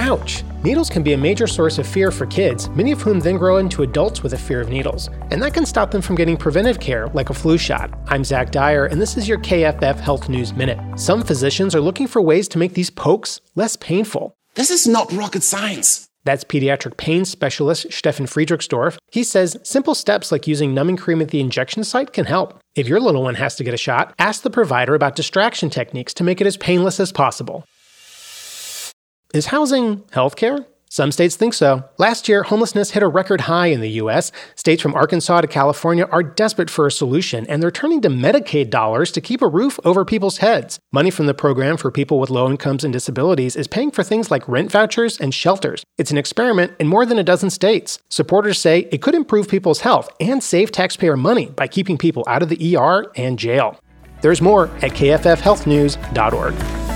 Ouch! Needles can be a major source of fear for kids, many of whom then grow into adults with a fear of needles. And that can stop them from getting preventive care, like a flu shot. I'm Zach Dyer, and this is your KFF Health News Minute. Some physicians are looking for ways to make these pokes less painful. This is not rocket science. That's pediatric pain specialist Stefan Friedrichsdorf. He says simple steps like using numbing cream at the injection site can help. If your little one has to get a shot, ask the provider about distraction techniques to make it as painless as possible. Is housing healthcare? Some states think so. Last year, homelessness hit a record high in the U.S. States from Arkansas to California are desperate for a solution, and they're turning to Medicaid dollars to keep a roof over people's heads. Money from the program for people with low incomes and disabilities is paying for things like rent vouchers and shelters. It's an experiment in more than a dozen states. Supporters say it could improve people's health and save taxpayer money by keeping people out of the ER and jail. There's more at kffhealthnews.org.